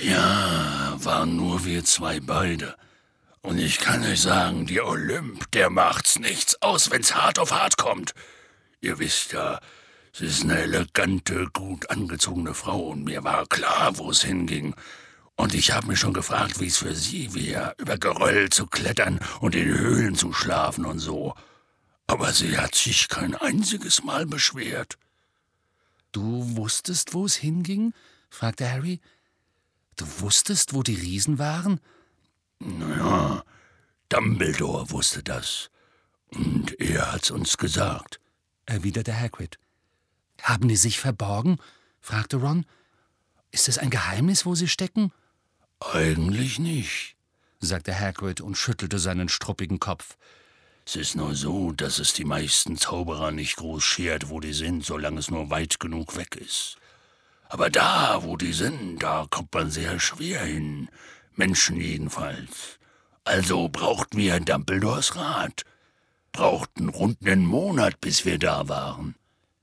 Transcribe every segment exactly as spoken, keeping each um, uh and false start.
Ja, waren nur wir zwei beide. Und ich kann euch sagen, die Olymp, der macht's nichts aus, wenn's hart auf hart kommt. Ihr wisst ja, sie ist eine elegante, gut angezogene Frau und mir war klar, wo es hinging. Und ich habe mich schon gefragt, wie es für sie wäre, über Geröll zu klettern und in Höhlen zu schlafen und so. Aber sie hat sich kein einziges Mal beschwert. »Du wusstest, wo es hinging?« fragte Harry. »Du wusstest, wo die Riesen waren?« »Naja, Dumbledore wusste das. Und er hat's uns gesagt«, erwiderte Hagrid. »Haben die sich verborgen?« fragte Ron. »Ist es ein Geheimnis, wo sie stecken?« »Eigentlich nicht«, sagte Hagrid und schüttelte seinen struppigen Kopf. »Es ist nur so, dass es die meisten Zauberer nicht groß schert, wo die sind, solange es nur weit genug weg ist. Aber da, wo die sind, da kommt man sehr schwer hin. Menschen jedenfalls. Also brauchten wir Dumbledores Rat. Brauchten rund einen Monat, bis wir da waren.«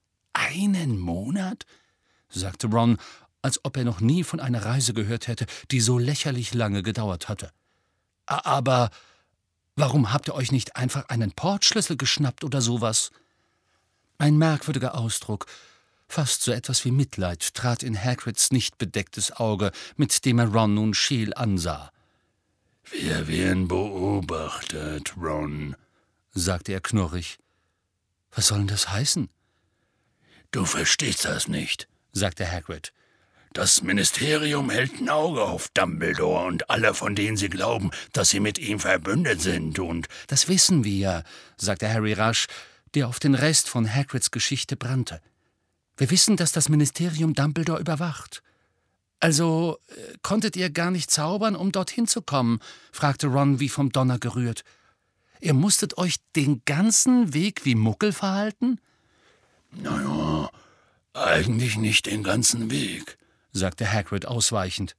»Einen Monat?« sagte Ron, als ob er noch nie von einer Reise gehört hätte, die so lächerlich lange gedauert hatte. »Aber warum habt ihr euch nicht einfach einen Portschlüssel geschnappt oder sowas?« Ein merkwürdiger Ausdruck, fast so etwas wie Mitleid, trat in Hagrids nicht bedecktes Auge, mit dem er Ron nun scheel ansah. »Wir werden beobachtet, Ron«, sagte er knurrig. »Was soll denn das heißen?« »Du verstehst das nicht«, sagte Hagrid. »Das Ministerium hält ein Auge auf Dumbledore und alle, von denen sie glauben, dass sie mit ihm verbündet sind und...« »Das wissen wir«, sagte Harry rasch, der auf den Rest von Hagrids Geschichte brannte. »Wir wissen, dass das Ministerium Dumbledore überwacht.« »Also äh, konntet ihr gar nicht zaubern, um dorthin zu kommen?« fragte Ron wie vom Donner gerührt. »Ihr musstet euch den ganzen Weg wie Muggel verhalten?« »Naja, eigentlich nicht den ganzen Weg«, sagte Hagrid ausweichend.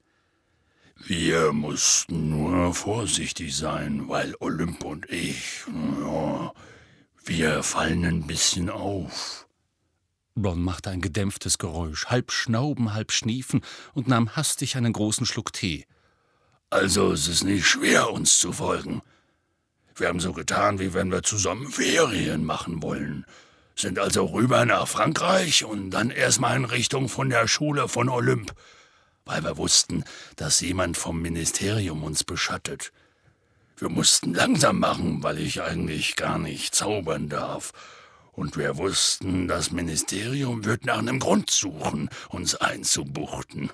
»Wir mussten nur vorsichtig sein, weil Olymp und ich, ja, wir fallen ein bisschen auf.« Ron machte ein gedämpftes Geräusch, halb schnauben, halb schniefen und nahm hastig einen großen Schluck Tee. »Also es ist nicht schwer, uns zu folgen. Wir haben so getan, wie wenn wir zusammen Ferien machen wollen. Sind also rüber nach Frankreich und dann erstmal in Richtung von der Schule von Olymp, weil wir wussten, dass jemand vom Ministerium uns beschattet. Wir mussten langsam machen, weil ich eigentlich gar nicht zaubern darf. Und wir wussten, das Ministerium wird nach einem Grund suchen, uns einzubuchten.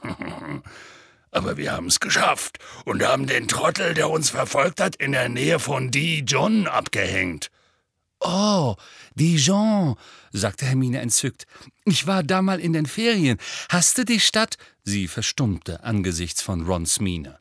Aber wir haben es geschafft und haben den Trottel, der uns verfolgt hat, in der Nähe von Dijon abgehängt.« »Oh, Dijon«, sagte Hermine entzückt. »Ich war da mal in den Ferien. Hast du die Stadt?« Sie verstummte angesichts von Rons Miene.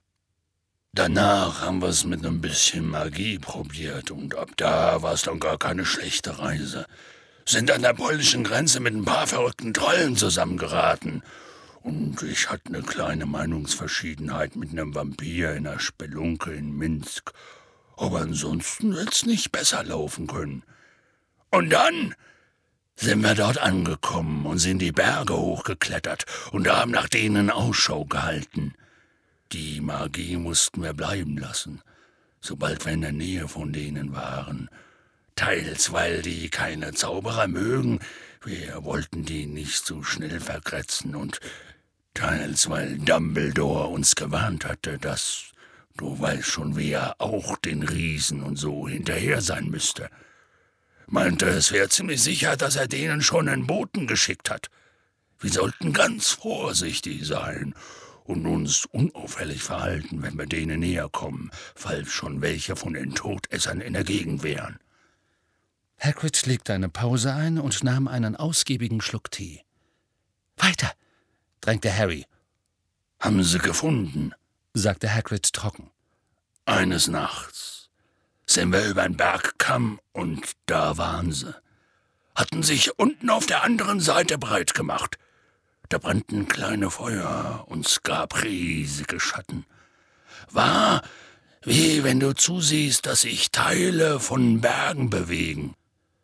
»Danach haben wir es mit ein bisschen Magie probiert und ab da war es dann gar keine schlechte Reise. Sind an der polnischen Grenze mit ein paar verrückten Trollen zusammengeraten. Und ich hatte eine kleine Meinungsverschiedenheit mit einem Vampir in einer Spelunke in Minsk. Aber ansonsten hätt's nicht besser laufen können. Und dann sind wir dort angekommen und sind die Berge hochgeklettert und haben nach denen Ausschau gehalten. Die Magie mussten wir bleiben lassen, sobald wir in der Nähe von denen waren. Teils, weil die keine Zauberer mögen, wir wollten die nicht so schnell verkratzen, und teils, weil Dumbledore uns gewarnt hatte, dass, du weißt schon, wer auch den Riesen und so hinterher sein müsste. Meinte, es wäre ziemlich sicher, dass er denen schon einen Boten geschickt hat. Wir sollten ganz vorsichtig sein und uns unauffällig verhalten, wenn wir denen näher kommen, falls schon welche von den Todessern in der Gegend wären.« Hagrid legte eine Pause ein und nahm einen ausgiebigen Schluck Tee. »Weiter«, drängte Harry. »Haben sie gefunden«, sagte Hagrid trocken. »Eines Nachts sind wir über den Bergkamm und da waren sie. Hatten sich unten auf der anderen Seite breit gemacht. Da brannten kleine Feuer und es gab riesige Schatten. War wie wenn du zusiehst, dass sich Teile von Bergen bewegen.«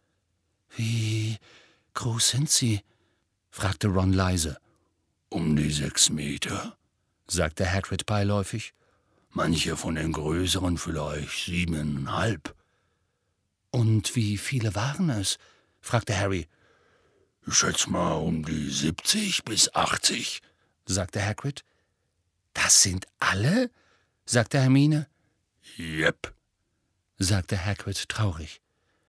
»Wie groß sind sie?« fragte Ron leise. »Um die sechs Meter«, sagte Hagrid beiläufig. »Manche von den größeren vielleicht siebeneinhalb.« »Und wie viele waren es?« fragte Harry. »Ich schätze mal um die siebzig bis achtzig«, sagte Hagrid. »Das sind alle?« sagte Hermine. »Jep«, sagte Hagrid traurig.